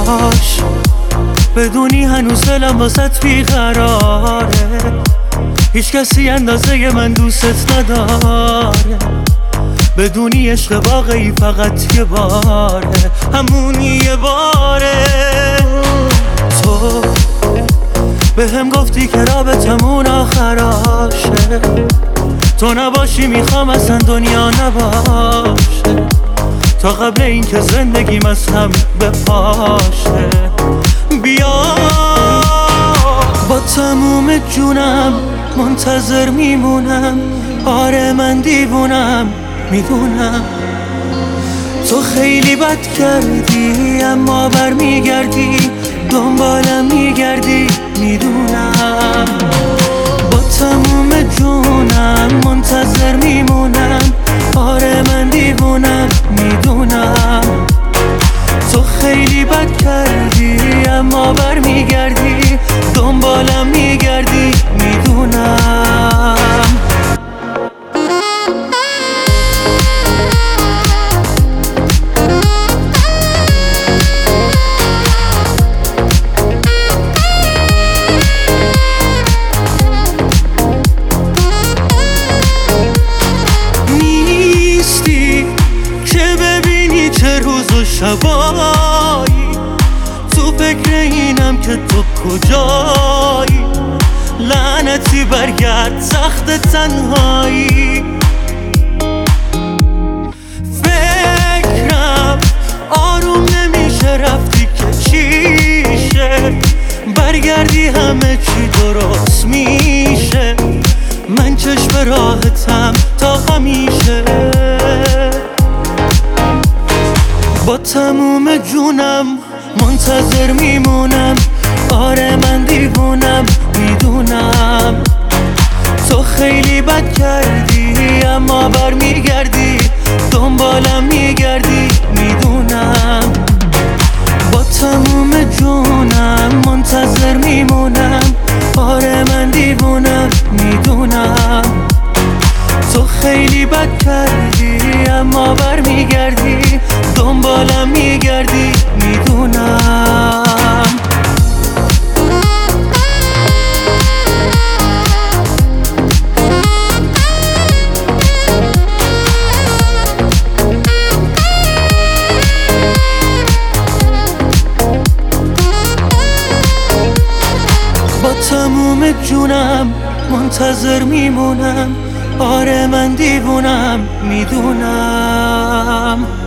کاش بدونی هنوز دلم واسط بیقراره، هیچ کسی اندازه من دوست نداره. بدونی عشق واقعی فقط یه باره، همون یه باره. تو بهم گفتی که رابطمون آخراشه، تو نباشی میخوام اصلا دنیا نباشه، تا قبل این که زندگیم از هم بپاشه. بیا با تموم جونم منتظر میمونم، آره من دیوونم میدونم. تو خیلی بد کردی اما برمیگردی، دنبالم میگردی میدونم. با تموم جونم منتظر میمونم، آره من دیوونم میدونم. تو خیلی بد کردی اما برمیگردی، دنبالم میگردی میدونم. چه روز و شبایی تو فکر اینم که تو کجایی، لعنتی برگرد سخت تنهایی. فکرم آروم نمیشه، رفتی که چیشه، برگردی همه چی درست میشه. من چشم راحتم تا همیشه، با تموم جونم منتظر میمونم، آره من دیوونم میدونم. تو خیلی بد کردی اما برمیگردی، دنبالم میگردی میدونم. با تموم جونم منتظر میمونم، آره من دیوونم میدونم. تو خیلی بد کردی اما برمیگردی، دنبالم میگردی میدونم. با تموم جونم منتظر میمونم، آره من دیوونم میدونم.